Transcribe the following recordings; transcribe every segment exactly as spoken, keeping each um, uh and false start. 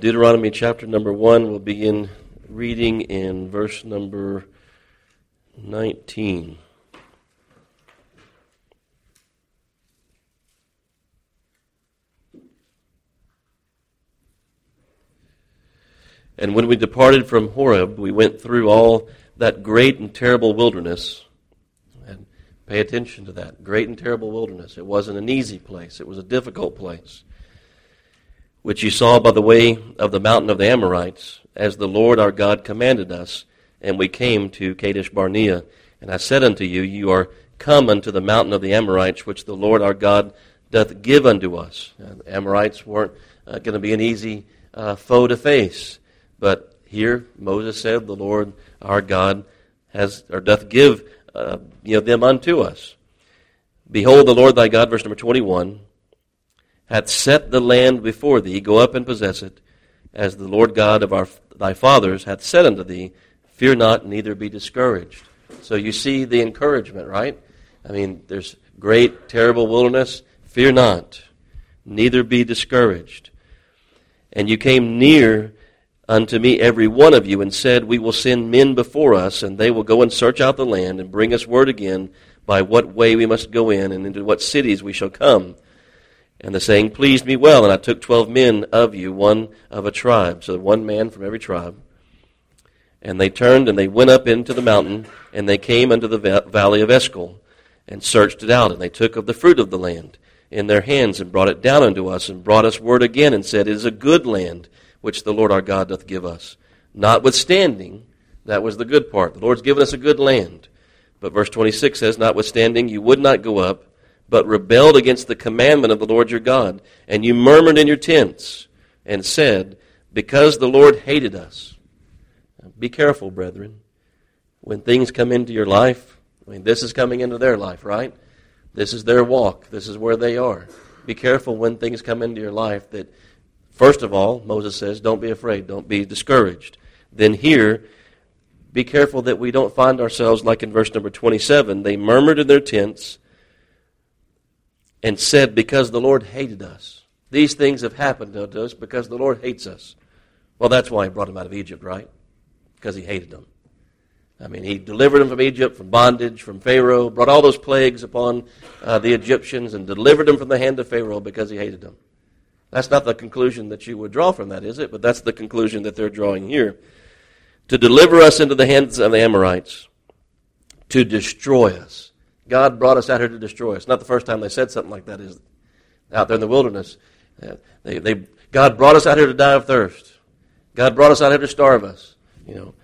Deuteronomy chapter number one. We'll begin reading in verse number nineteen. And when we departed from Horeb, we went through all that great and terrible wilderness. And pay attention to that. Great and terrible wilderness. It wasn't an easy place. It was a difficult place, which you saw by the way of the mountain of the Amorites, as the Lord our God commanded us. And we came to Kadesh Barnea. And I said unto you, you are come unto the mountain of the Amorites, which the Lord our God doth give unto us. And the Amorites weren't uh, going to be an easy uh, foe to face. But here Moses said, the Lord our God has or doth give uh, you know, them unto us. Behold, the Lord thy God, verse number twenty-one, hath set the land before thee, go up and possess it, as the Lord God of our thy fathers hath said unto thee, fear not, neither be discouraged. So you see the encouragement, right? I mean, there's great, terrible wilderness. Fear not, neither be discouraged. And you came near unto me every one of you, and said, we will send men before us, and they will go and search out the land, and bring us word again by what way we must go in, and into what cities we shall come. And the saying pleased me well, and I took twelve men of you, one of a tribe, so one man from every tribe. And they turned, and they went up into the mountain, and they came unto the valley of Eshcol, and searched it out, and they took of the fruit of the land in their hands, and brought it down unto us, and brought us word again, and said, it is a good land, which the Lord our God doth give us. Notwithstanding, that was the good part. The Lord's given us a good land. But verse twenty-six says, notwithstanding, you would not go up, but rebelled against the commandment of the Lord your God. And you murmured in your tents, and said, because the Lord hated us. Now, be careful, brethren. When things come into your life, I mean, this is coming into their life, right? This is their walk. This is where they are. Be careful when things come into your life that, first of all, Moses says, don't be afraid, don't be discouraged. Then here, be careful that we don't find ourselves like in verse number twenty-seven. They murmured in their tents and said, because the Lord hated us. These things have happened to us because the Lord hates us. Well, that's why he brought them out of Egypt, right? Because he hated them. I mean, he delivered them from Egypt, from bondage, from Pharaoh, brought all those plagues upon uh, the Egyptians and delivered them from the hand of Pharaoh because he hated them. That's not the conclusion that you would draw from that, is it? But that's the conclusion that they're drawing here. To deliver us into the hands of the Amorites, to destroy us. God brought us out here to destroy us. Not the first time they said something like that, is it? Out there in the wilderness. They, they, God brought us out here to die of thirst. God brought us out here to starve us. You know.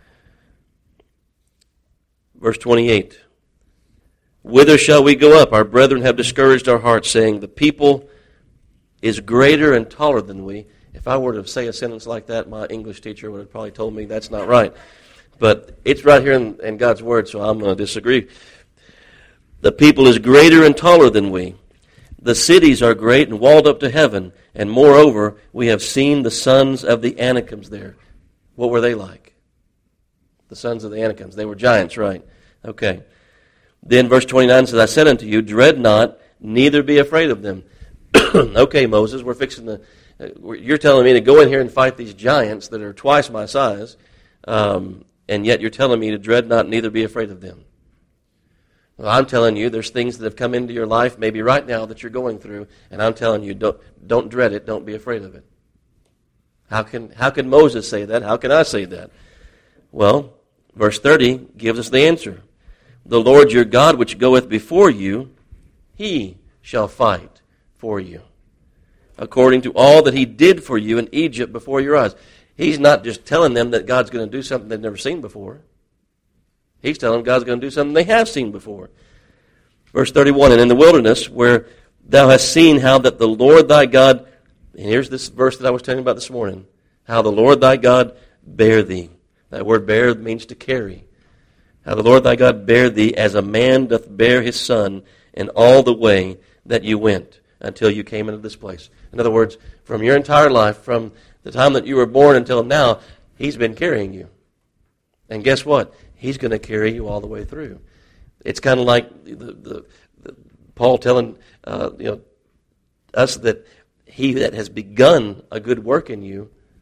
Verse twenty-eight. Whither shall we go up? Our brethren have discouraged our hearts, saying, the people is greater and taller than we. If I were to say a sentence like that, my English teacher would have probably told me that's not right. But it's right here in, in God's Word, so I'm going to disagree. The people is greater and taller than we. The cities are great and walled up to heaven. And moreover, we have seen the sons of the Anakims there. What were they like? The sons of the Anakims. They were giants, right? Okay. Then verse twenty-nine says, I said unto you, dread not, neither be afraid of them. Okay, Moses, we're fixing the. Uh, you're telling me to go in here and fight these giants that are twice my size, um, and yet you're telling me to dread not, neither be afraid of them. Well, I'm telling you, there's things that have come into your life, maybe right now, that you're going through, and I'm telling you, don't don't dread it, don't be afraid of it. How can how can Moses say that? How can I say that? Well, verse thirty gives us the answer. The Lord your God, which goeth before you, he shall fight for you, according to all that he did for you in Egypt before your eyes. He's not just telling them that God's going to do something they've never seen before. He's telling them God's going to do something they have seen before. Verse thirty-one, and in the wilderness, where thou hast seen how that the Lord thy God, and here's this verse that I was telling you about this morning, how the Lord thy God bare thee. That word bear means to carry. How the Lord thy God bare thee as a man doth bear his son in all the way that you went, until you came into this place. In other words, from your entire life, from the time that you were born until now, he's been carrying you. And guess what? He's going to carry you all the way through. It's kind of like the, the, the Paul telling uh, you know us that he that has begun a good work in you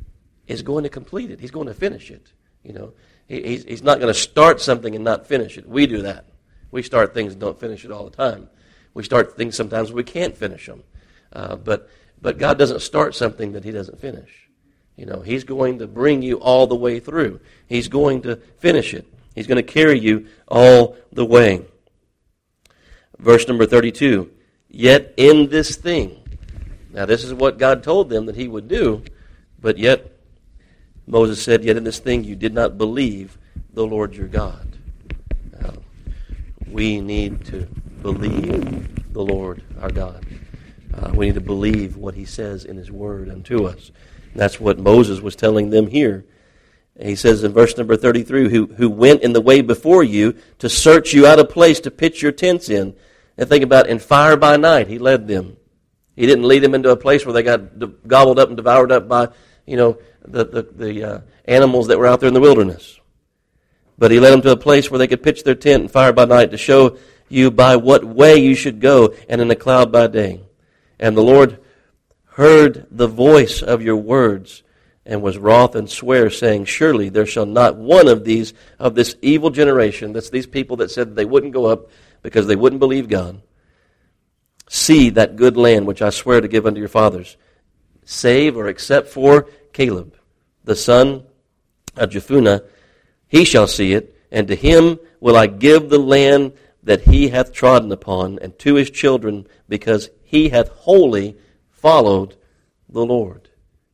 is going to complete it. He's going to finish it. You know, he, he's, he's not going to start something and not finish it. We do that. We start things and don't finish it all the time. We start things sometimes we can't finish them. Uh, but but God doesn't start something that he doesn't finish. You know, he's going to bring you all the way through. He's going to finish it. He's going to carry you all the way. Verse number thirty-two, yet in this thing. Now this is what God told them that he would do, but yet Moses said, yet in this thing you did not believe the Lord your God. Now, we need to believe the Lord our God. Uh, we need to believe what he says in his word unto us. And that's what Moses was telling them here. He says in verse number thirty-three, who, who went in the way before you to search you out a place to pitch your tents in. And think about, in fire by night, he led them. He didn't lead them into a place where they got gobbled up and devoured up by, you know, the, the, the uh, animals that were out there in the wilderness. But he led them to a place where they could pitch their tent in fire by night to show you by what way you should go, and in a cloud by day. And the Lord heard the voice of your words, and was wroth and sware, saying, surely there shall not one of these, of this evil generation, that's these people that said they wouldn't go up because they wouldn't believe God, see that good land which I swear to give unto your fathers, save or except for Caleb, the son of Jephunneh. He shall see it, and to him will I give the land that he hath trodden upon, and to his children, because he hath wholly followed the Lord.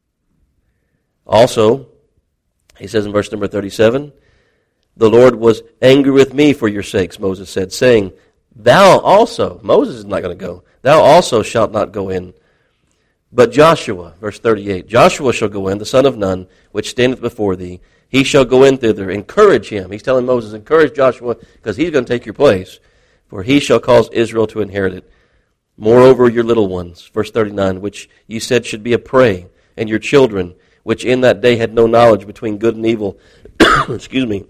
Also, he says in verse number thirty-seven, the Lord was angry with me for your sakes, Moses said, saying, thou also, Moses is not going to go, thou also shalt not go in. But Joshua, verse thirty-eight, Joshua shall go in, the son of Nun, which standeth before thee. He shall go in thither. Encourage him. He's telling Moses, encourage Joshua, because he's going to take your place. For he shall cause Israel to inherit it. Moreover, your little ones, verse thirty-nine, which you said should be a prey, and your children, which in that day had no knowledge between good and evil, excuse me,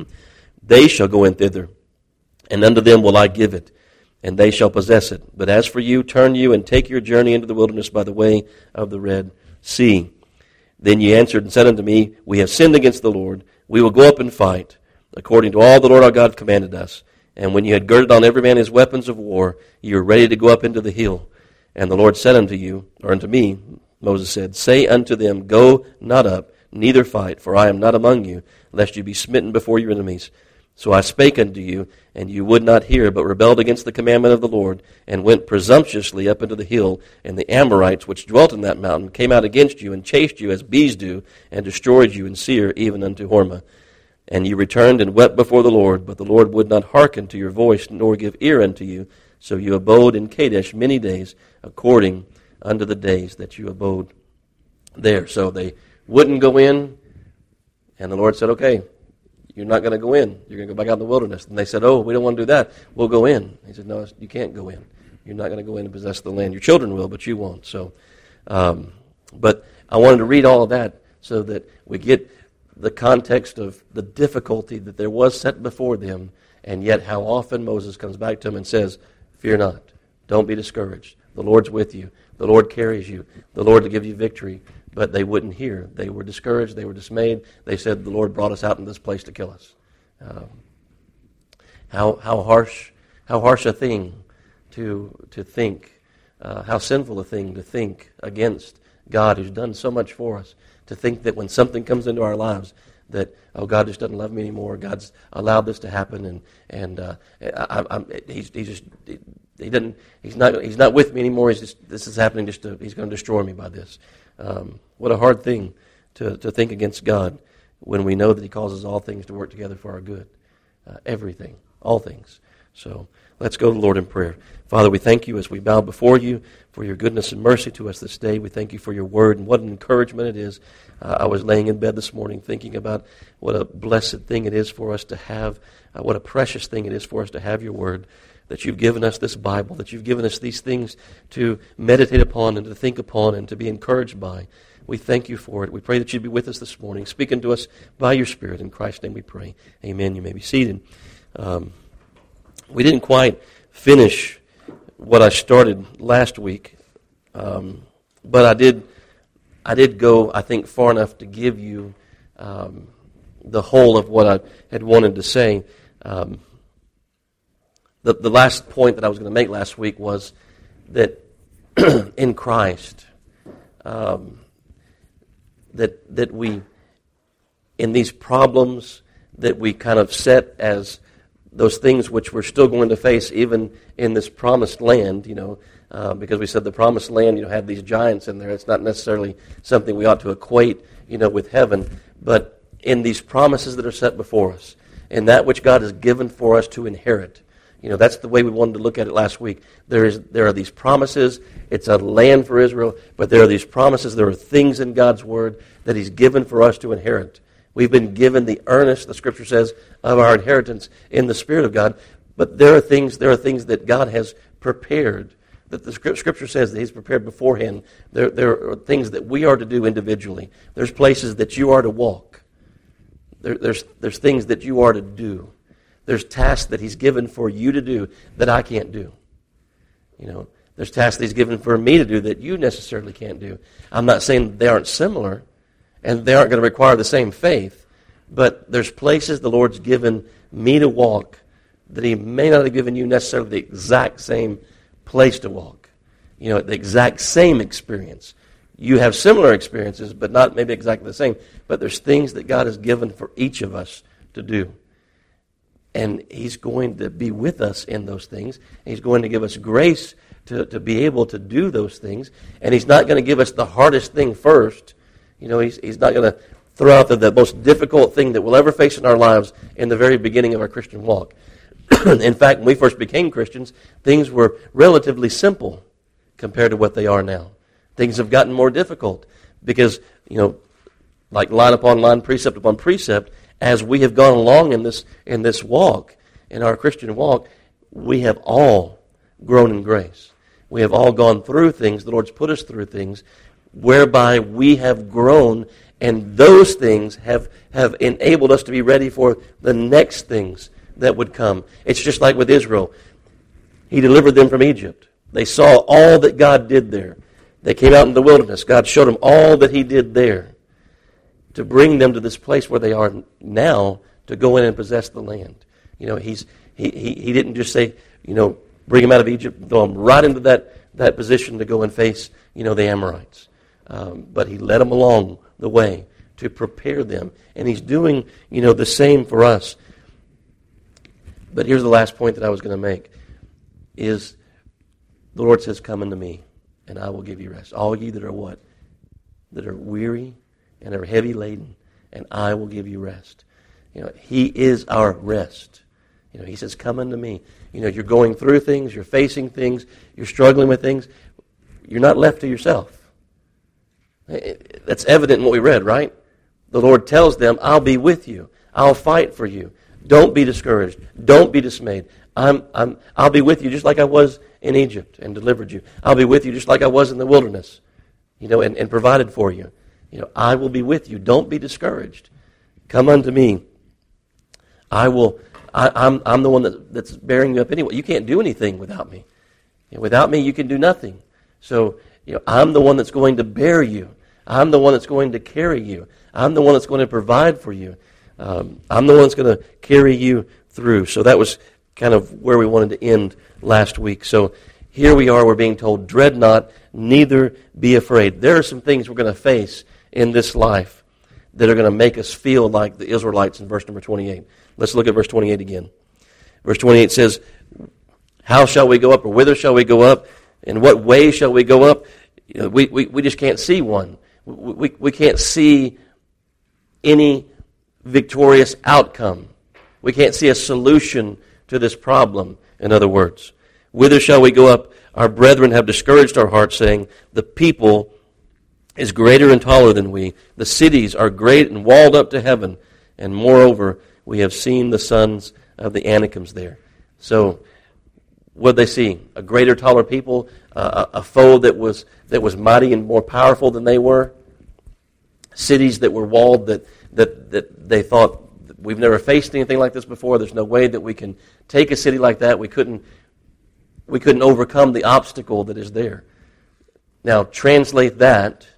they shall go in thither, and unto them will I give it, and they shall possess it. But as for you, turn you and take your journey into the wilderness by the way of the Red Sea. Then ye answered and said unto me, we have sinned against the Lord. We will go up and fight, according to all the Lord our God commanded us. And when you had girded on every man his weapons of war, you were ready to go up into the hill. And the Lord said unto you, or unto me, Moses said, say unto them, go not up, neither fight, for I am not among you, lest you be smitten before your enemies. So I spake unto you, and you would not hear, but rebelled against the commandment of the Lord, and went presumptuously up into the hill. And the Amorites, which dwelt in that mountain, came out against you, and chased you as bees do, and destroyed you in Seir, even unto Hormah. And you returned and wept before the Lord, but the Lord would not hearken to your voice, nor give ear unto you. So you abode in Kadesh many days, according unto the days that you abode there. So they wouldn't go in, and the Lord said, okay, you're not going to go in. You're going to go back out in the wilderness. And they said, oh, we don't want to do that. We'll go in. He said, no, you can't go in. You're not going to go in and possess the land. Your children will, but you won't. So, um, but I wanted to read all of that so that we get the context of the difficulty that there was set before them, and yet how often Moses comes back to them and says, fear not. Don't be discouraged. The Lord's with you. The Lord carries you. The Lord will give you victory. But they wouldn't hear. They were discouraged. They were dismayed. They said, the Lord brought us out in this place to kill us. Um, how how harsh how harsh a thing to to think. Uh, how sinful a thing to think against God who's done so much for us. To think that when something comes into our lives that, oh, God just doesn't love me anymore. God's allowed this to happen, and and uh, I, I'm, he's he just he, he didn't he's not he's not with me anymore. He's just this is happening just to he's going to destroy me by this. Um, what a hard thing to, to think against God when we know that he causes all things to work together for our good. Uh, everything, all things. So let's go to the Lord in prayer. Father, we thank you as we bow before you for your goodness and mercy to us this day. We thank you for your word and what an encouragement it is. Uh, I was laying in bed this morning thinking about what a blessed thing it is for us to have, uh, what a precious thing it is for us to have your word, that you've given us this Bible, that you've given us these things to meditate upon and to think upon and to be encouraged by. We thank you for it. We pray that you'd be with us this morning, speaking to us by your Spirit. In Christ's name we pray. Amen. You may be seated. Um, we didn't quite finish what I started last week, um, but I did I did go, I think, far enough to give you um, the whole of what I had wanted to say. Um, the, the last point that I was going to make last week was that in Christ, um, that that we, in these problems that we kind of set as those things which we're still going to face even in this promised land, you know, uh, because we said the promised land, you know, had these giants in there. It's not necessarily something we ought to equate, you know, with heaven, but in these promises that are set before us, and that which God has given for us to inherit. You know, that's the way we wanted to look at it last week. There is, there are these promises. It's a land for Israel, but there are these promises. There are things in God's Word that He's given for us to inherit. We've been given the earnest, the Scripture says, of our inheritance in the Spirit of God. But there are things, there are things that God has prepared, that the Scripture says that He's prepared beforehand. There, there are things that we are to do individually. There's places that you are to walk. There, there's, there's things that you are to do. There's tasks that He's given for you to do that I can't do. You know, there's tasks that He's given for me to do that you necessarily can't do. I'm not saying they aren't similar, and they aren't going to require the same faith, but there's places the Lord's given me to walk that He may not have given you necessarily the exact same place to walk. You know, the exact same experience. You have similar experiences, but not maybe exactly the same. But there's things that God has given for each of us to do. And He's going to be with us in those things. He's going to give us grace to, to be able to do those things. And He's not going to give us the hardest thing first. You know, He's, he's not going to throw out the, the most difficult thing that we'll ever face in our lives in the very beginning of our Christian walk. In fact, when we first became Christians, things were relatively simple compared to what they are now. Things have gotten more difficult because, you know, like line upon line, precept upon precept, as we have gone along in this in this walk, in our Christian walk, we have all grown in grace. We have all gone through things. The Lord's put us through things whereby we have grown, and those things have, have enabled us to be ready for the next things that would come. It's just like with Israel. He delivered them from Egypt. They saw all that God did there. They came out in the wilderness. God showed them all that He did there to bring them to this place where they are now to go in and possess the land. You know, he's he he, he didn't just say, you know, bring them out of Egypt, throw them right into that, that position to go and face, you know, the Amorites. Um, but He led them along the way to prepare them. And He's doing, you know, the same for us. But here's the last point that I was going to make, is the Lord says, come unto me, and I will give you rest. All ye that are what? That are weary and are heavy laden, and I will give you rest. You know, He is our rest. You know, He says, come unto me. You know, you're going through things, you're facing things, you're struggling with things. You're not left to yourself. That's evident in what we read, right? The Lord tells them, I'll be with you. I'll fight for you. Don't be discouraged. Don't be dismayed. I'm, I'm, I'll be with you just like I was in Egypt and delivered you. I'll be with you just like I was in the wilderness, you know, and, and provided for you. You know, I will be with you. Don't be discouraged. Come unto me. I will. I, I'm. I'm the one that, that's bearing you up anyway. You can't do anything without me. You know, without me, you can do nothing. So, you know, I'm the one that's going to bear you. I'm the one that's going to carry you. I'm the one that's going to provide for you. Um, I'm the one that's going to carry you through. So that was kind of where we wanted to end last week. So here we are. We're being told, dread not, neither be afraid. There are some things we're going to face in this life that are going to make us feel like the Israelites in verse number twenty-eight. Let's look at verse twenty-eight again. Verse twenty-eight says, how shall we go up, or whither shall we go up? In what way shall we go up? You know, we, we, we just can't see one. We, we, we can't see any victorious outcome. We can't see a solution to this problem, in other words. Whither shall we go up? Our brethren have discouraged our hearts, saying, the people is greater and taller than we. The cities are great and walled up to heaven. And moreover, we have seen the sons of the Anakims there. So, what did they see? A greater, taller people? Uh, a, a foe that was that was mighty and more powerful than they were? Cities that were walled that, that, that they thought, we've never faced anything like this before. There's no way that we can take a city like that. We couldn't, we couldn't overcome the obstacle that is there. Now, translate that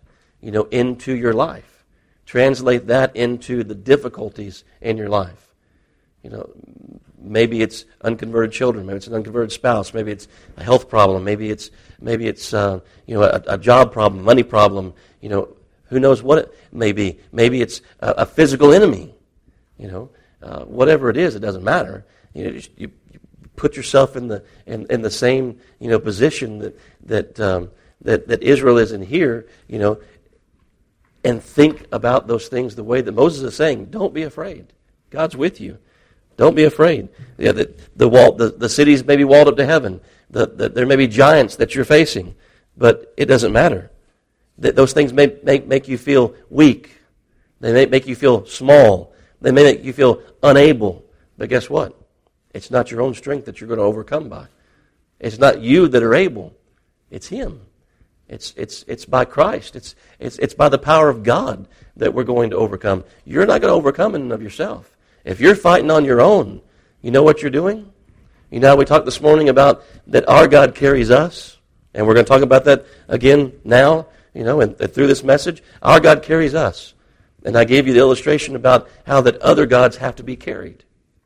you know, into your life. Translate that into the difficulties in your life. You know, maybe it's unconverted children, maybe it's an unconverted spouse, maybe it's a health problem, maybe it's maybe it's uh, you know a, a job problem, money problem. You know, who knows what it may be? Maybe it's a, a physical enemy. You know, uh, whatever it is, it doesn't matter. You know, you, you put yourself in the in, in the same you know position that that um, that that Israel is in here. You know, and think about those things the way that Moses is saying. Don't be afraid. God's with you. Don't be afraid. Yeah, the the wall, the, the cities may be walled up to heaven. The, the, there may be giants that you're facing, but it doesn't matter. That those things may make, make you feel weak. They may make you feel small. They may make you feel unable. But guess what? It's not your own strength that you're going to overcome by. It's not you that are able. It's Him. It's it's it's by Christ. It's it's it's by the power of God that we're going to overcome. You're not going to overcome in and of yourself. If you're fighting on your own, you know what you're doing? You know how we talked this morning about that our God carries us? And we're going to talk about that again now, you know, and, and through this message. Our God carries us. And I gave you the illustration about how that other gods have to be carried.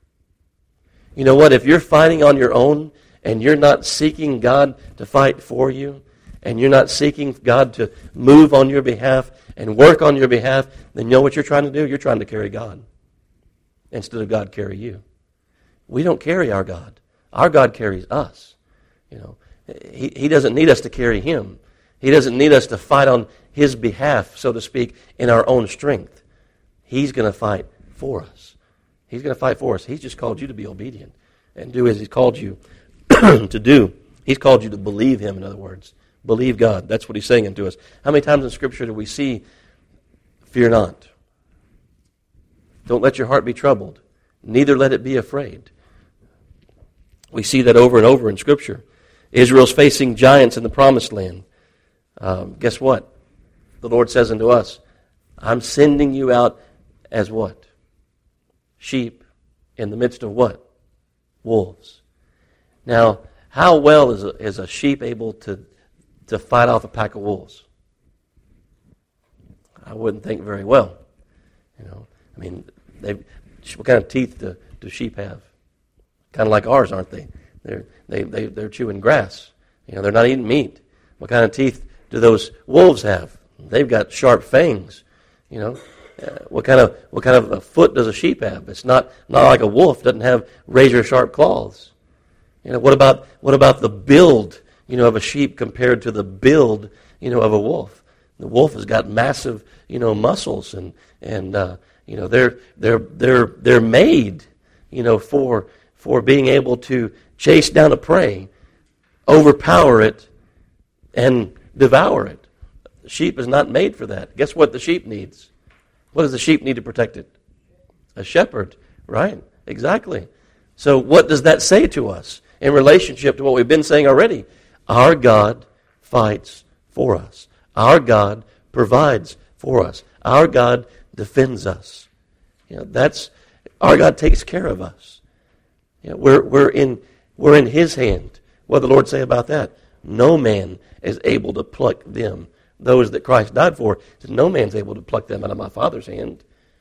You know what? If you're fighting on your own and you're not seeking God to fight for you, and you're not seeking God to move on your behalf and work on your behalf, then you know what you're trying to do? You're trying to carry God instead of God carry you. We don't carry our God. Our God carries us. You know, He, he doesn't need us to carry Him. He doesn't need us to fight on His behalf, so to speak, in our own strength. He's going to fight for us. He's going to fight for us. He's just called you to be obedient and do as He's called you to do. He's called you to believe Him, in other words. Believe God. That's what He's saying to us. How many times in Scripture do we see, fear not? Don't let your heart be troubled. Neither let it be afraid. We see that over and over in Scripture. Israel's facing giants in the Promised Land. Um, guess what? The Lord says unto us, I'm sending you out as what? Sheep in the midst of what? Wolves. Now, how well is a, is a sheep able to, to fight off a pack of wolves? I wouldn't think very well. You know, I mean, they what kind of teeth do, do sheep have? Kind of like ours, aren't they? They're they they they're chewing grass. You know, they're not eating meat. What kind of teeth do those wolves have? They've got sharp fangs. You know, uh, what kind of what kind of a foot does a sheep have? It's not not like a wolf. It doesn't have razor sharp claws. You know, what about what about the build, you know, of a sheep compared to the build, you know, of a wolf? The wolf has got massive, you know, muscles, and and uh, you know they're they're they're they're made, you know, for for being able to chase down a prey, overpower it, and devour it. The sheep is not made for that. Guess what the sheep needs? What does the sheep need to protect it? A shepherd, right? Exactly. So what does that say to us in relationship to what we've been saying already? Our God fights for us. Our God provides for us. Our God defends us. You know, that's our God takes care of us. You know, we're we're in we're in His hand. What did the Lord say about that? No man is able to pluck them. Those that Christ died for, says, no man's able to pluck them out of my Father's hand.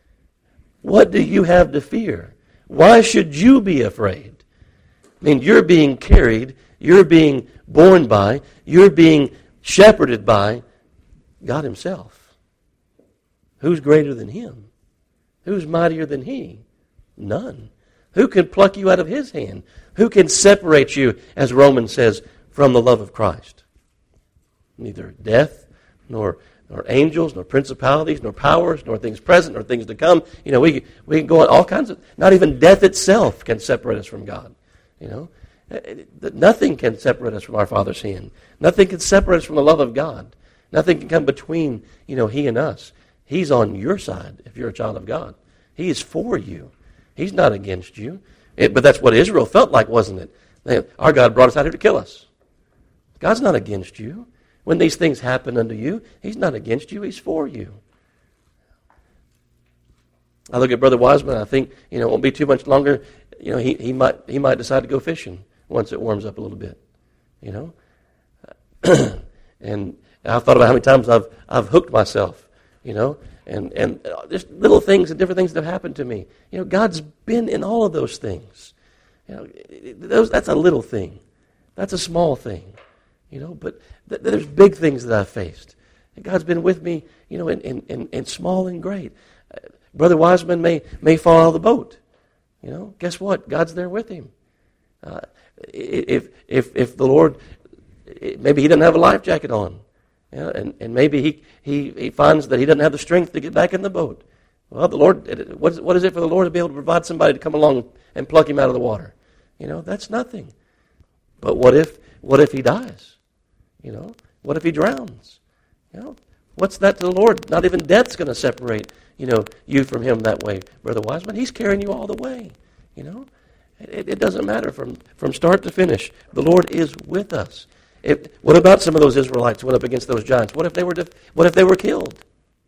What do you have to fear? Why should you be afraid? I mean, you're being carried, you're being borne by, you're being shepherded by God Himself. Who's greater than Him? Who's mightier than He? None. Who can pluck you out of His hand? Who can separate you, as Romans says, from the love of Christ? Neither death, nor nor angels, nor principalities, nor powers, nor things present, nor things to come. You know, we we can go on all kinds of. Not even death itself can separate us from God. You know, nothing can separate us from our Father's hand. Nothing can separate us from the love of God. Nothing can come between, you know, He and us. He's on your side if you're a child of God. He is for you. He's not against you. It, but that's what Israel felt like, wasn't it? They, our God brought us out here to kill us. God's not against you. When these things happen unto you, He's not against you. He's for you. I look at Brother Wiseman, I think, you know, it won't be too much longer. You know, he, he might he might decide to go fishing once it warms up a little bit. You know? and And I've thought about how many times I've I've hooked myself, you know, and and just little things and different things that have happened to me. You know, God's been in all of those things. You know, those that's a little thing, that's a small thing, you know. But th- there's big things that I've faced. And God's been with me, you know, in in, in, in small and great. Uh, Brother Wiseman may may fall out of the boat. You know, guess what? God's there with him. Uh, if if if the Lord, maybe he doesn't have a life jacket on, you know, and and maybe he, he he finds that he doesn't have the strength to get back in the boat. Well, the Lord, what is, what is it for the Lord to be able to provide somebody to come along and pluck him out of the water? You know, that's nothing. But what if what if he dies? You know, what if he drowns? You know, what's that to the Lord? Not even death's going to separate, you know, you from him that way, Brother Wiseman. He's carrying you all the way, you know. It, it doesn't matter from, from start to finish. The Lord is with us. If, what about some of those Israelites who went up against those giants? What if they were def- what if they were killed?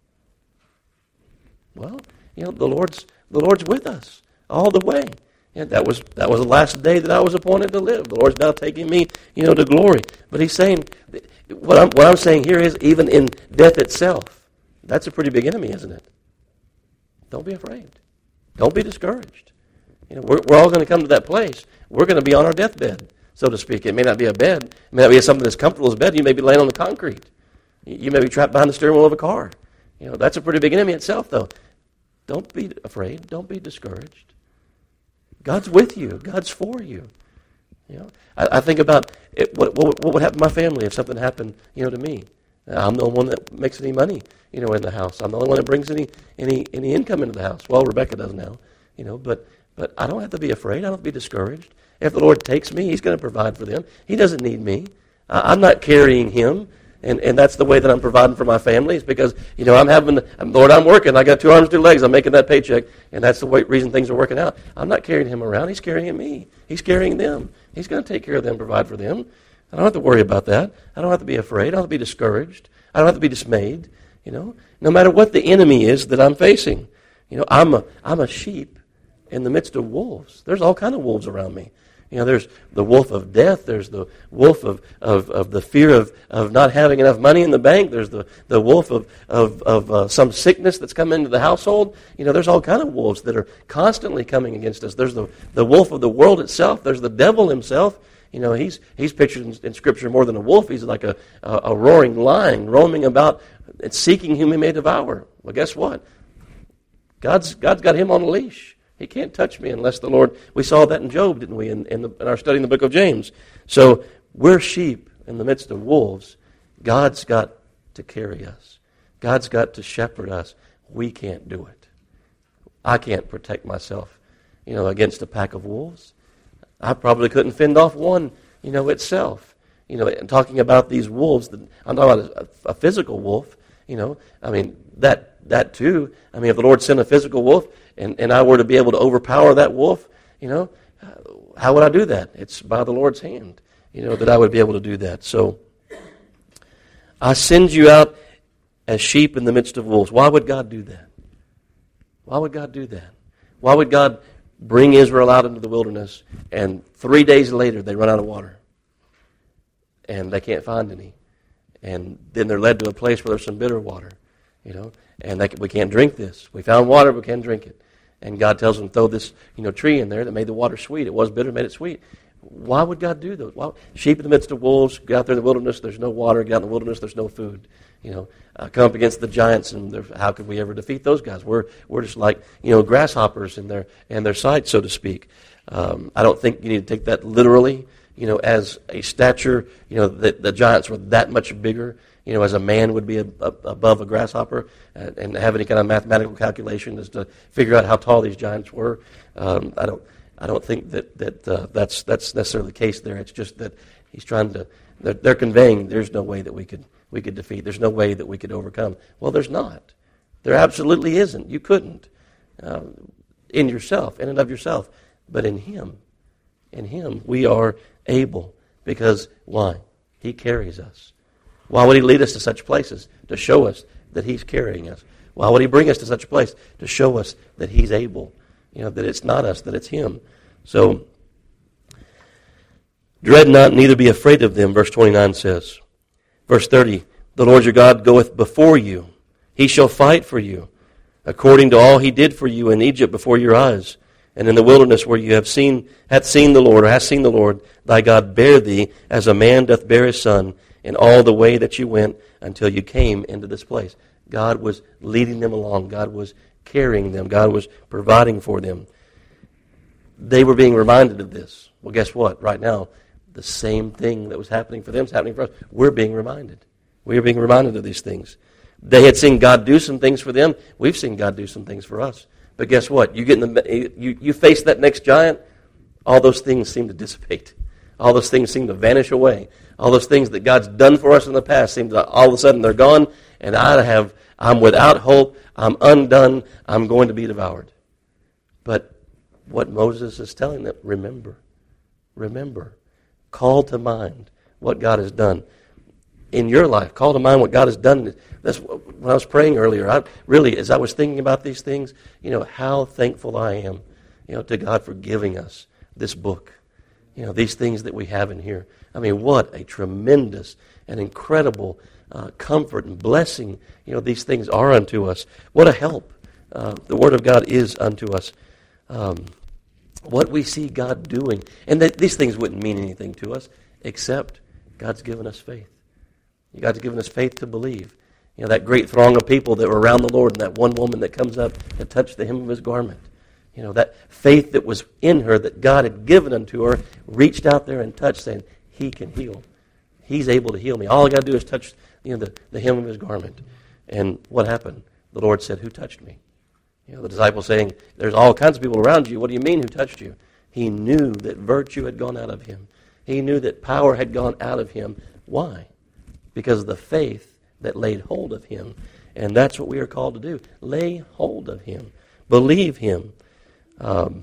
Well, you know, the Lord's the Lord's with us all the way. And that was that was the last day that I was appointed to live. The Lord's now taking me, you know, to glory. But He's saying, what I'm what I'm saying here is, even in death itself, that's a pretty big enemy, isn't it? Don't be afraid. Don't be discouraged. You know, we're, we're all going to come to that place. We're going to be on our deathbed, so to speak. It may not be a bed. It may not be something as comfortable as a bed. You may be laying on the concrete. You may be trapped behind the steering wheel of a car. You know, that's a pretty big enemy itself, though. Don't be afraid. Don't be discouraged. God's with you. God's for you. You know, I, I think about it, what, what what would happen to my family if something happened, you know, to me. I'm the only one that makes any money, you know, in the house. I'm the only one that brings any any any income into the house. Well, Rebecca does now, you know, but. But I don't have to be afraid. I don't have to be discouraged. If the Lord takes me, He's going to provide for them. He doesn't need me. I'm not carrying Him, and, and that's the way that I'm providing for my family. It's because, you know, I'm having, I'm, Lord, I'm working. I got two arms, two legs. I'm making that paycheck, and that's the way, reason things are working out. I'm not carrying Him around. He's carrying me. He's carrying them. He's going to take care of them, provide for them. I don't have to worry about that. I don't have to be afraid. I don't have to be discouraged. I don't have to be dismayed. You know, no matter what the enemy is that I'm facing. You know, I'm a I'm a sheep in the midst of wolves. There's all kind of wolves around me. You know, there's the wolf of death. There's the wolf of, of, of the fear of, of not having enough money in the bank. There's the, the wolf of, of, of uh, some sickness that's come into the household. You know, there's all kind of wolves that are constantly coming against us. There's the, the wolf of the world itself. There's the devil himself. You know, he's he's pictured in, in Scripture more than a wolf. He's like a, a, a roaring lion roaming about and seeking whom he may devour. Well, guess what? God's God's got him on a leash. He can't touch me unless the Lord... We saw that in Job, didn't we, in, in, the, in our study in the book of James. So we're sheep in the midst of wolves. God's got to carry us. God's got to shepherd us. We can't do it. I can't protect myself, you know, against a pack of wolves. I probably couldn't fend off one, you know, itself. You know, and talking about these wolves, I'm talking about a, a physical wolf, you know. I mean, that that too. I mean, if the Lord sent a physical wolf, and, and I were to be able to overpower that wolf, you know, how would I do that? It's by the Lord's hand, you know, that I would be able to do that. So, I send you out as sheep in the midst of wolves. Why would God do that? Why would God do that? Why would God bring Israel out into the wilderness, and three days later they run out of water, and they can't find any, and then they're led to a place where there's some bitter water, you know, and they, we can't drink this. We found water, but we can't drink it. And God tells them, throw this, you know, tree in there that made the water sweet. It was bitter, made it sweet. Why would God do those? Why, sheep in the midst of wolves, get out there in the wilderness, there's no water. Get out in the wilderness, there's no food. You know, uh, come up against the giants, and how could we ever defeat those guys? We're we're just like, you know, grasshoppers in their in their sight, so to speak. Um, I don't think you need to take that literally. You know, as a stature, you know, that the giants were that much bigger. You know, as a man would be a, a, above a grasshopper, and, and have any kind of mathematical calculation as to figure out how tall these giants were. Um, I don't. I don't think that that uh, that's that's necessarily the case there. It's just that he's trying to. They're, they're conveying there's no way that we could we could defeat. There's no way that we could overcome. Well, there's not. There absolutely isn't. You couldn't uh, in yourself, in and of yourself, but in Him, in Him we are able. Because why? He carries us. Why would He lead us to such places? To show us that He's carrying us. Why would He bring us to such a place? To show us that He's able. You know, that it's not us, that it's Him. So, dread not, neither be afraid of them, verse twenty-nine says. Verse thirty, The Lord your God goeth before you. He shall fight for you, according to all he did for you in Egypt before your eyes. And in the wilderness where you have seen, hath seen the Lord, or hast seen the Lord, thy God bear thee, as a man doth bear his son, in all the way that you went until you came into this place. God was leading them along. God was carrying them. God was providing for them. They were being reminded of this. Well, guess what? Right now, the same thing that was happening for them is happening for us. We're being reminded. We are being reminded of these things. They had seen God do some things for them. We've seen God do some things for us. But guess what? You get in the you, you face that next giant, all those things seem to dissipate. All those things seem to vanish away. All those things that God's done for us in the past seem to all of a sudden they're gone, and I have I'm without hope. I'm undone. I'm going to be devoured. But what Moses is telling them, remember, remember, call to mind what God has done in your life. Call to mind what God has done. That's when I was praying earlier. I really, as I was thinking about these things, you know, how thankful I am, you know, to God for giving us this book. You know, these things that we have in here. I mean, what a tremendous and incredible uh, comfort and blessing, you know, these things are unto us. What a help uh, the Word of God is unto us. Um, what we see God doing. And that these things wouldn't mean anything to us except God's given us faith. God's given us faith to believe. You know, that great throng of people that were around the Lord and that one woman that comes up and touched the hem of his garment. You know, that faith that was in her that God had given unto her reached out there and touched, saying, he can heal. He's able to heal me. All I got to do is touch, you know, the, the hem of his garment. And what happened? The Lord said, who touched me? You know, the disciples saying, there's all kinds of people around you. What do you mean, who touched you? He knew that virtue had gone out of him. He knew that power had gone out of him. Why? Because of the faith that laid hold of him. And that's what we are called to do. Lay hold of him. Believe him. Um,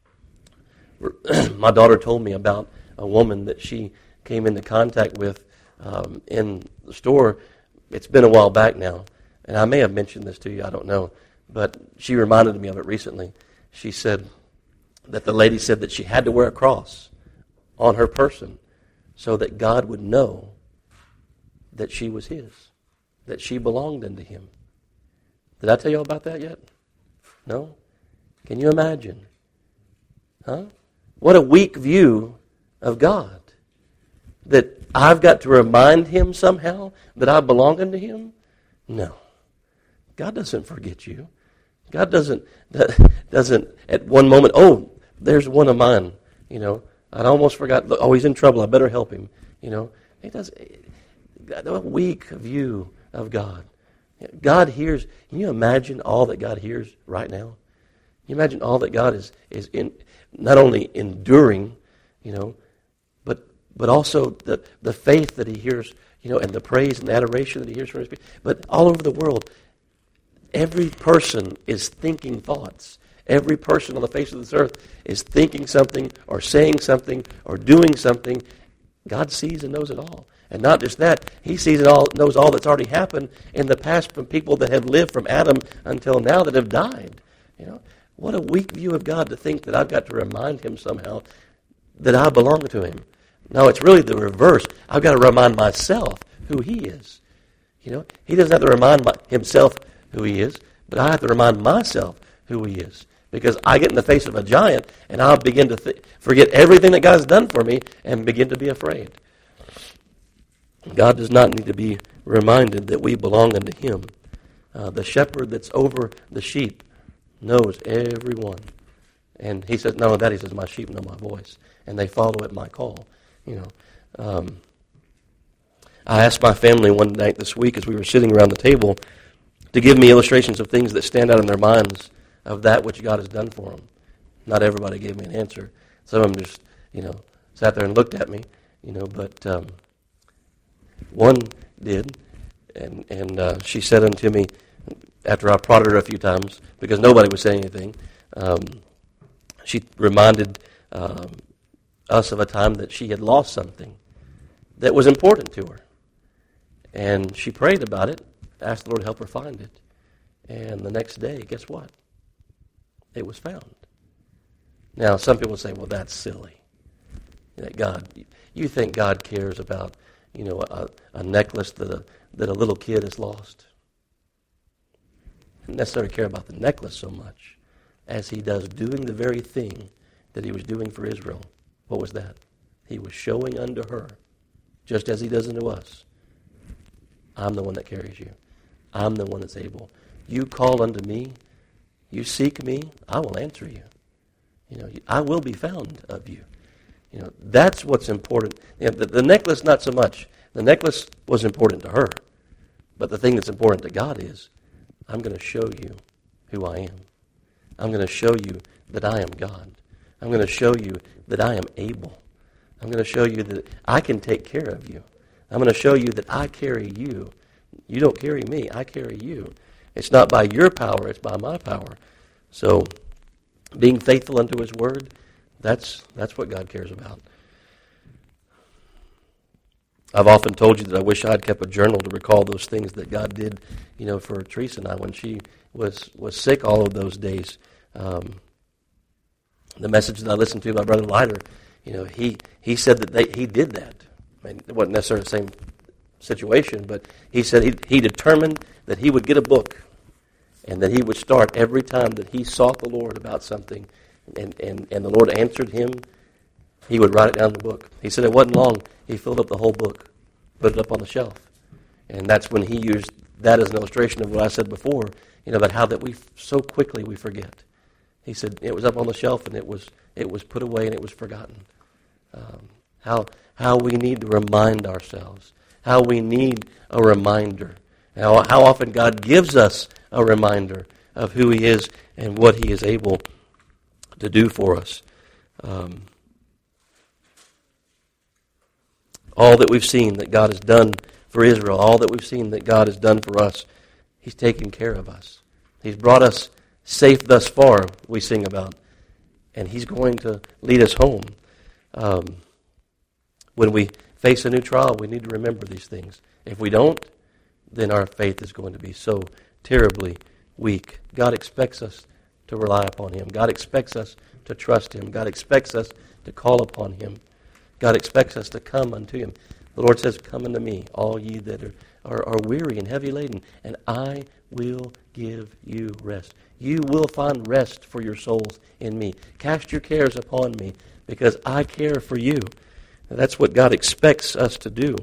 my daughter told me about a woman that she came into contact with um, in the store. It's been a while back now. And I may have mentioned this to you, I don't know. But she reminded me of it recently. She said that the lady said that she had to wear a cross on her person so that God would know that she was his, that she belonged unto him. Did I tell you all about that yet? No? Can you imagine? Huh? What a weak view of God. That I've got to remind him somehow that I belong unto him? No. God doesn't forget you. God doesn't, doesn't at one moment, oh, there's one of mine. You know, I almost forgot, oh, he's in trouble, I better help him. You know, he does. A weak view of God. God hears. Can you imagine all that God hears right now? Can you imagine all that God is is in, not only enduring, you know, but but also the the faith that he hears, you know, and the praise and the adoration that he hears from his people. But all over the world, every person is thinking thoughts. Every person on the face of this earth is thinking something or saying something or doing something. God sees and knows it all. And not just that, he sees it all, knows all that's already happened in the past from people that have lived from Adam until now that have died. You know, what a weak view of God to think that I've got to remind him somehow that I belong to him. No, it's really the reverse. I've got to remind myself who he is. You know, he doesn't have to remind my, himself who he is, but I have to remind myself who he is. Because I get in the face of a giant and I'll begin to th- forget everything that God's done for me and begin to be afraid. God does not need to be reminded that we belong unto him. Uh, the shepherd that's over the sheep knows everyone. And he says, not only that, he says, my sheep know my voice. And they follow at my call. You know, um, I asked my family one night this week as we were sitting around the table to give me illustrations of things that stand out in their minds of that which God has done for them. Not everybody gave me an answer. Some of them just, you know, sat there and looked at me, you know, but um, one did, and and uh, she said unto me, after I prodded her a few times, because nobody was saying anything, um, she reminded um, us of a time that she had lost something that was important to her. And she prayed about it, asked the Lord to help her find it. And the next day, guess what? It was found. Now, some people say, well, that's silly. That God, you think God cares about, you know, a, a necklace that a, that a little kid has lost. He doesn't necessarily care about the necklace so much as he does doing the very thing that he was doing for Israel. What was that? He was showing unto her, just as he does unto us, I'm the one that carries you. I'm the one that's able. You call unto me, you seek me, I will answer you. You know, I will be found of you. You know, that's what's important. You know, the, the necklace, not so much. The necklace was important to her. But the thing that's important to God is, I'm going to show you who I am. I'm going to show you that I am God. I'm going to show you that I am able. I'm going to show you that I can take care of you. I'm going to show you that I carry you. You don't carry me, I carry you. It's not by your power, it's by my power. So, being faithful unto his word, that's that's what God cares about. I've often told you that I wish I'd kept a journal to recall those things that God did, you know, for Teresa and I when she was, was sick all of those days. Um, the message that I listened to by Brother Leiter, you know, he, he said that they, he did that. I mean, it wasn't necessarily the same situation, but he said he, he determined that he would get a book and that he would start every time that he sought the Lord about something and, and, and the Lord answered him, he would write it down in the book. He said it wasn't long. He filled up the whole book, put it up on the shelf. And that's when he used that as an illustration of what I said before, you know, about how that we so quickly we forget. He said it was up on the shelf and it was it was put away and it was forgotten. Um, how how we need to remind ourselves, how we need a reminder, how, how often God gives us a reminder of who he is and what he is able to do for us. Um, all that we've seen that God has done for Israel, all that we've seen that God has done for us, he's taken care of us. He's brought us safe thus far, we sing about, and he's going to lead us home. Um, when we face a new trial, we need to remember these things. If we don't, then our faith is going to be so terribly weak. God expects us to rely upon him. God expects us to trust him. God expects us to call upon him. God expects us to come unto him. The Lord says, come unto me, all ye that are, are, are weary and heavy laden, and I will give you rest. You will find rest for your souls in me. Cast your cares upon me, because I care for you. And that's what God expects us to do,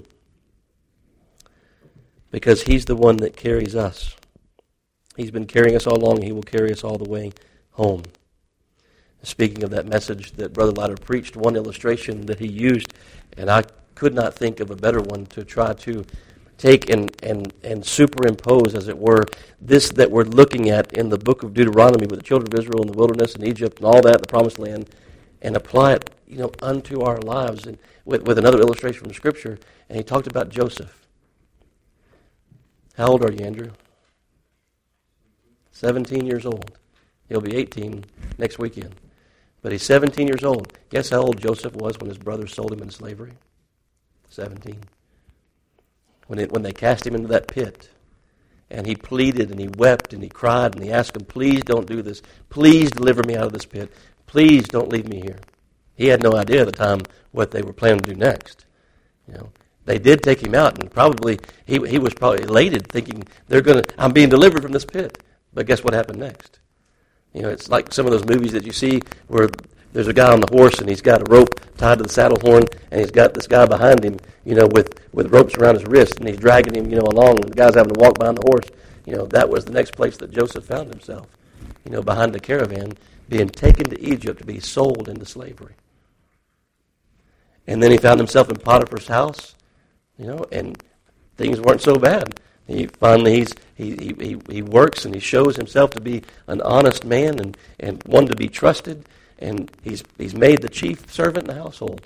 because he's the one that carries us. He's been carrying us all along. He will carry us all the way home. Speaking of that message that Brother Leiter preached, one illustration that he used, and I could not think of a better one to try to take and, and, and superimpose, as it were, this that we're looking at in the book of Deuteronomy with the children of Israel in the wilderness and Egypt and all that, the promised land, and apply it, you know, unto our lives, and with, with another illustration from Scripture. And he talked about Joseph. How old are you, Andrew? seventeen years old. He'll be eighteen next weekend. But he's seventeen years old. Guess how old Joseph was when his brothers sold him into slavery? seventeen. When it, when they cast him into that pit, and he pleaded and he wept and he cried and he asked them, please don't do this. Please deliver me out of this pit. Please don't leave me here. He had no idea at the time what they were planning to do next. You know, they did take him out, and probably he he was probably elated, thinking they're going to I'm being delivered from this pit. But guess what happened next? You know, it's like some of those movies that you see where there's a guy on the horse and he's got a rope tied to the saddle horn, and he's got this guy behind him, you know, with, with ropes around his wrist, and he's dragging him, you know, along, and the guy's having to walk behind the horse. You know, that was the next place that Joseph found himself, you know, behind the caravan, being taken to Egypt to be sold into slavery. And then he found himself in Potiphar's house, you know, and things weren't so bad. He finally he's he, he he works and he shows himself to be an honest man and, and one to be trusted, and he's he's made the chief servant in the household.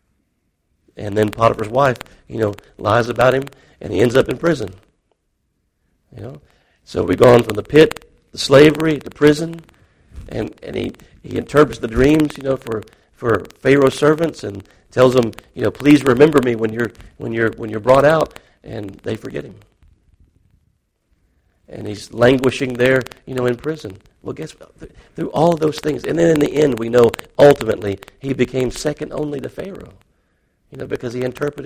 And then Potiphar's wife, you know, lies about him, and he ends up in prison. You know, so we've gone from the pit, the slavery, to prison, and, and he, he interprets the dreams, you know, for, for Pharaoh's servants, and tells them, you know, please remember me when you're when you're when you're brought out, and they forget him. And he's languishing there, you know, in prison. Well, guess what? Through all of those things, and then in the end, we know ultimately he became second only to Pharaoh, you know, because he interpreted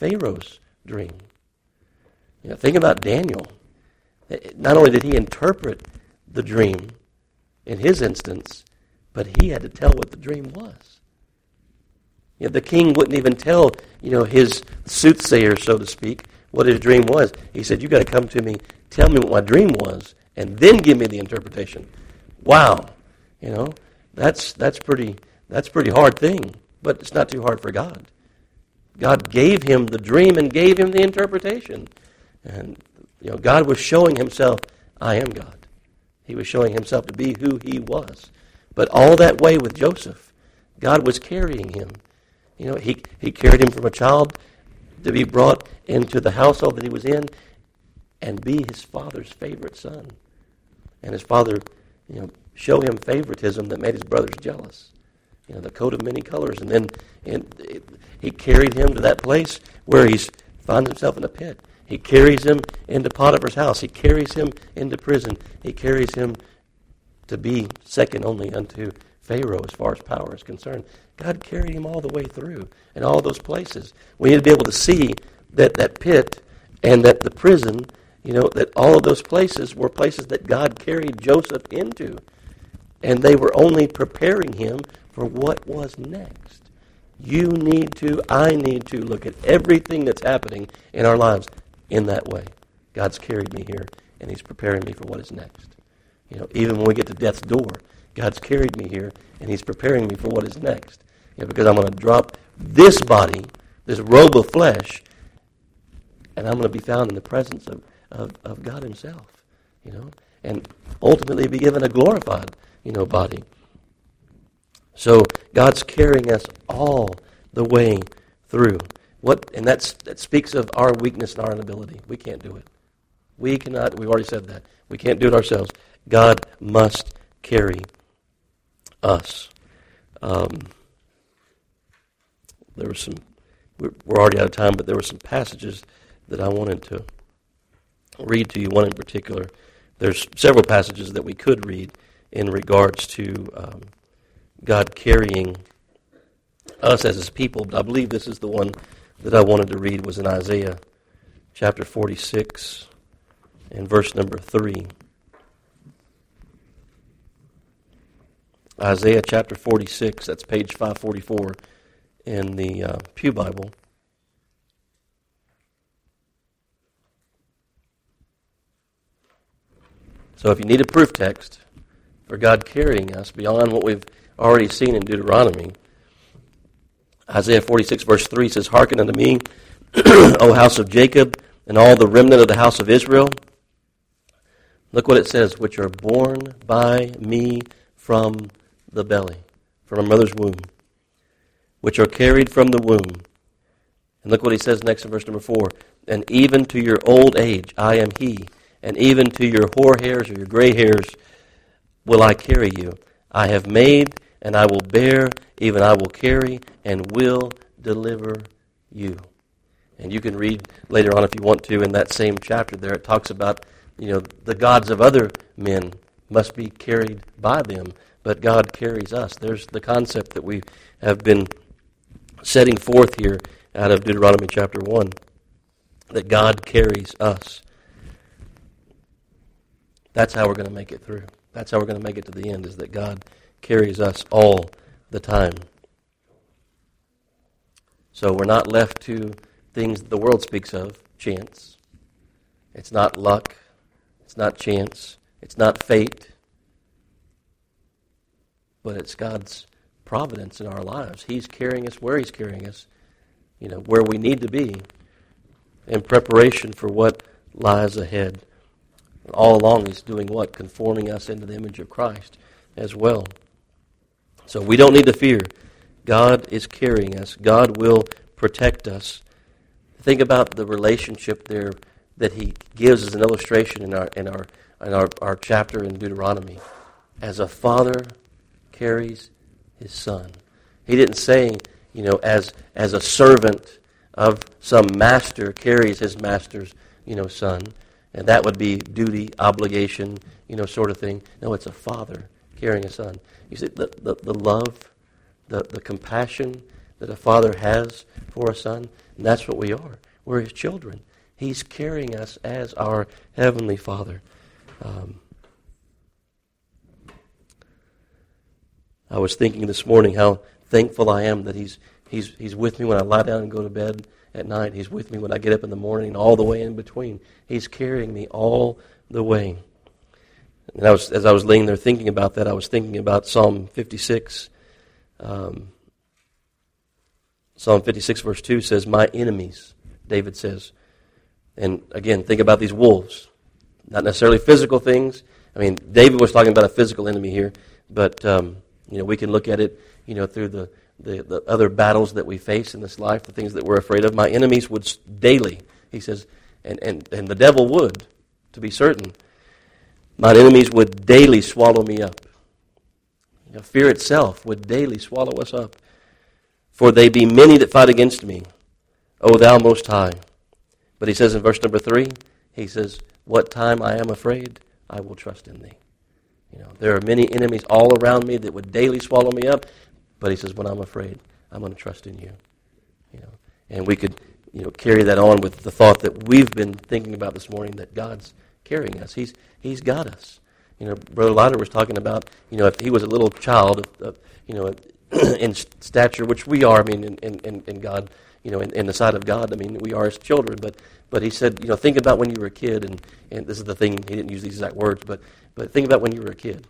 Pharaoh's dream. You know, think about Daniel. Not only did he interpret the dream in his instance, but he had to tell what the dream was. You know, the king wouldn't even tell, you know, his soothsayer, so to speak, what his dream was. He said, "You got to come to me, tell me what my dream was, and then give me the interpretation." Wow, you know, that's that's pretty that's a pretty hard thing, but it's not too hard for God. God gave him the dream and gave him the interpretation, and you know, God was showing himself, "I am God." He was showing himself to be who he was. But all that way with Joseph, God was carrying him. You know, he, he carried him from a child to be brought into the household that he was in and be his father's favorite son. And his father, you know, show him favoritism that made his brothers jealous. You know, the coat of many colors. And then and it, he carried him to that place where he finds himself in a pit. He carries him into Potiphar's house. He carries him into prison. He carries him to be second only unto Pharaoh as far as power is concerned. God carried him all the way through in all those places. We need to be able to see that that pit and that the prison, you know, that all of those places were places that God carried Joseph into. And they were only preparing him for what was next. You need to, I need to look at everything that's happening in our lives in that way. God's carried me here, and he's preparing me for what is next. You know, even when we get to death's door, God's carried me here, and he's preparing me for what is next. You know, because I'm going to drop this body, this robe of flesh, and I'm going to be found in the presence of, of, of God himself. You know, and ultimately be given a glorified, you know, body. So God's carrying us all the way through. What and that's that speaks of our weakness and our inability. We can't do it. We cannot. We've already said that. We can't do it ourselves. God must carry us. Um, there were some. We're, we're already out of time, but there were some passages that I wanted to read to you. One in particular. There's several passages that we could read in regards to um, God carrying us as his people, but I believe this is the one that I wanted to read was in Isaiah chapter forty-six and verse number three. Isaiah chapter forty-six, that's page five forty-four in the uh, Pew Bible. So if you need a proof text for God carrying us beyond what we've already seen in Deuteronomy, Isaiah forty-six verse three says, "Hearken unto me, O house of Jacob, and all the remnant of the house of Israel." Look what it says, "which are born by me from the belly," from a mother's womb, "which are carried from the womb." And look what he says next in verse number four, "And even to your old age I am he, and even to your hoar hairs or your gray hairs will I carry you. I have made, and I will bear, even I will carry, and will deliver you." And you can read later on if you want to in that same chapter there. It talks about, you know, the gods of other men must be carried by them, but God carries us. There's the concept that we have been setting forth here out of Deuteronomy chapter one, that God carries us. That's how we're going to make it through. That's how we're going to make it to the end, is that God carries us all the time. So we're not left to things that the world speaks of, chance. It's not luck. It's not chance. It's not fate. But it's God's providence in our lives. He's carrying us where he's carrying us, you know, where we need to be in preparation for what lies ahead. All along he's doing what? Conforming us into the image of Christ as well. So we don't need to fear. God is carrying us. God will protect us. Think about the relationship there that he gives as an illustration in our in our in our, our chapter in Deuteronomy. As a father carries his son. He didn't say, you know, as as a servant of some master carries his master's, you know, son. And that would be duty, obligation, you know, sort of thing. No, it's a father carrying a son. You see, the, the, the love, the, the compassion, that a father has for a son, and that's what we are. We're his children. He's carrying us as our heavenly Father. Um, I was thinking this morning how thankful I am that he's he's he's with me when I lie down and go to bed at night. He's with me when I get up in the morning and all the way in between. He's carrying me all the way. And I was, as I was laying there thinking about that, I was thinking about Psalm fifty-six. Um, Psalm fifty-six verse two says, "My enemies," David says. And again, think about these wolves. Not necessarily physical things. I mean, David was talking about a physical enemy here, but um, you know, we can look at it, you know, through the, the, the other battles that we face in this life, the things that we're afraid of. My enemies would daily, he says, and, and, and the devil would, to be certain, my enemies would daily swallow me up. You know, fear itself would daily swallow us up. For they be many that fight against me, O thou most high. But he says in verse number three, he says, what time I am afraid, I will trust in thee. You know, there are many enemies all around me that would daily swallow me up. But he says, when I'm afraid, I'm going to trust in you. You know, and we could, you know, carry that on with the thought that we've been thinking about this morning, that God's carrying us. He's He's got us. You know, Brother Lauder was talking about, you know, if he was a little child, uh, you know, in stature, which we are, I mean, in, in, in God, you know, in, in the sight of God, I mean, we are his children. But but he said, you know, think about when you were a kid, and, and this is the thing, he didn't use these exact words, but but think about when you were a kid.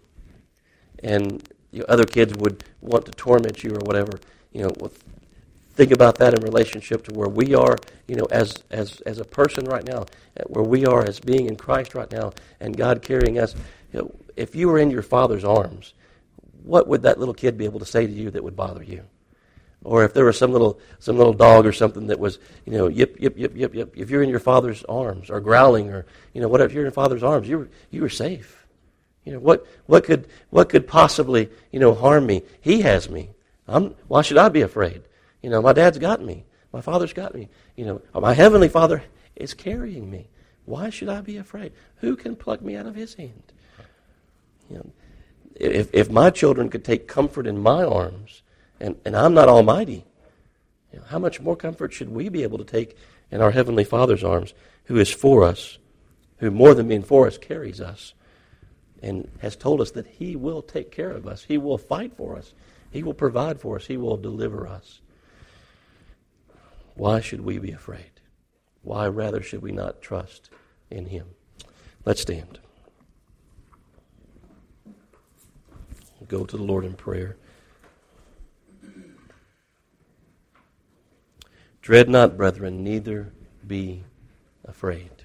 And you know, other kids would want to torment you or whatever. You know, well, think about that in relationship to where we are, you know, as as as a person right now, where we are as being in Christ right now, and God carrying us. You know, if you were in your Father's arms, what would that little kid be able to say to you that would bother you? Or if there was some little some little dog or something that was, you know, yip yip yip yip yip. If you're in your Father's arms, or growling, or you know, whatever, if you're in your Father's arms, you were you were safe. You know, what what could what could possibly, you know, harm me? He has me. I'm, why should I be afraid? You know, my dad's got me. My Father's got me. You know, my Heavenly Father is carrying me. Why should I be afraid? Who can pluck me out of his hand? You know, if if my children could take comfort in my arms, and, and I'm not almighty, you know, how much more comfort should we be able to take in our Heavenly Father's arms, who is for us, who more than being for us carries us, and has told us that he will take care of us. He will fight for us. He will provide for us. He will deliver us. Why should we be afraid? Why rather should we not trust in him? Let's stand. Go to the Lord in prayer. Dread not, brethren, neither be afraid.